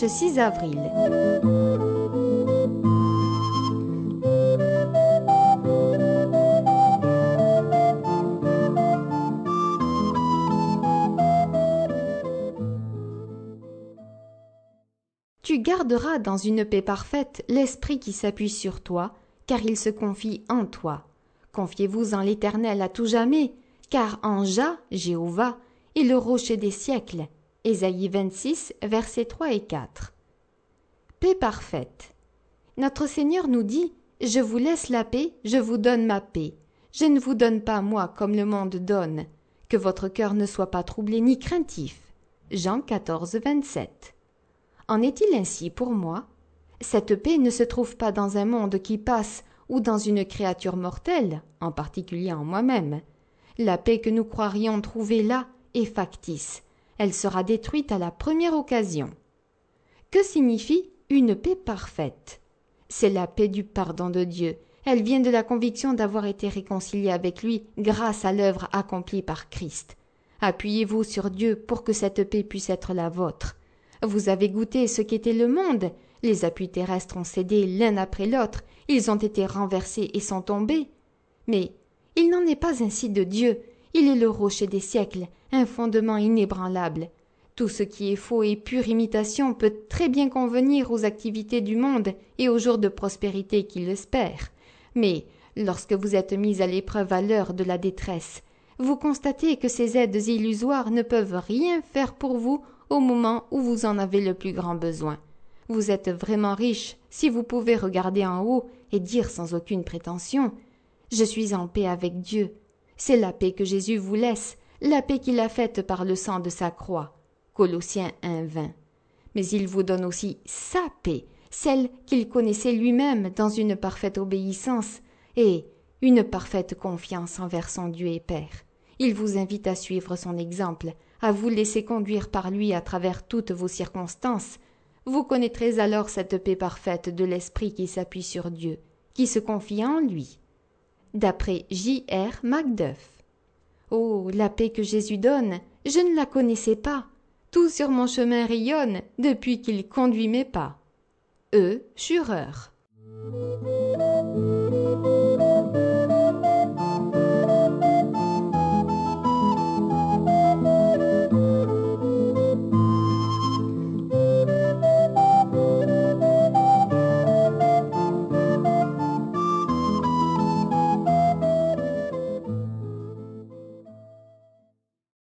dimanche 6 avril. Tu garderas dans une paix parfaite l'esprit qui s'appuie sur toi, car il se confie en toi. Confiez-vous en l'Éternel à tout jamais, car en Jéhovah, est le rocher des siècles. Ésaïe 26, versets 3 et 4. Paix parfaite. Notre Seigneur nous dit « Je vous laisse la paix, je vous donne ma paix. Je ne vous donne pas moi comme le monde donne. Que votre cœur ne soit pas troublé ni craintif. » Jean 14, 27. En est-il ainsi pour moi? Cette paix ne se trouve pas dans un monde qui passe ou dans une créature mortelle, en particulier en moi-même. La paix que nous croirions trouver là est factice. Elle sera détruite à la première occasion. Que signifie une paix parfaite? C'est la paix du pardon de Dieu. Elle vient de la conviction d'avoir été réconcilié avec lui grâce à l'œuvre accomplie par Christ. Appuyez-vous sur Dieu pour que cette paix puisse être la vôtre. Vous avez goûté ce qu'était le monde. Les appuis terrestres ont cédé l'un après l'autre. Ils ont été renversés et sont tombés. Mais il n'en est pas ainsi de Dieu. Il est le rocher des siècles, un fondement inébranlable. Tout ce qui est faux et pure imitation peut très bien convenir aux activités du monde et aux jours de prospérité qu'il espère. Mais lorsque vous êtes mis à l'épreuve à l'heure de la détresse, vous constatez que ces aides illusoires ne peuvent rien faire pour vous au moment où vous en avez le plus grand besoin. Vous êtes vraiment riche si vous pouvez regarder en haut et dire sans aucune prétention « Je suis en paix avec Dieu ». C'est la paix que Jésus vous laisse, la paix qu'il a faite par le sang de sa croix. Colossiens 1, 20. Mais il vous donne aussi sa paix, celle qu'il connaissait lui-même dans une parfaite obéissance et une parfaite confiance envers son Dieu et Père. Il vous invite à suivre son exemple, à vous laisser conduire par lui à travers toutes vos circonstances. Vous connaîtrez alors cette paix parfaite de l'esprit qui s'appuie sur Dieu, qui se confie en lui. D'après J.R. Macduff. Oh, la paix que Jésus donne, je ne la connaissais pas. Tout sur mon chemin rayonne depuis qu'il conduit mes pas. Schurer.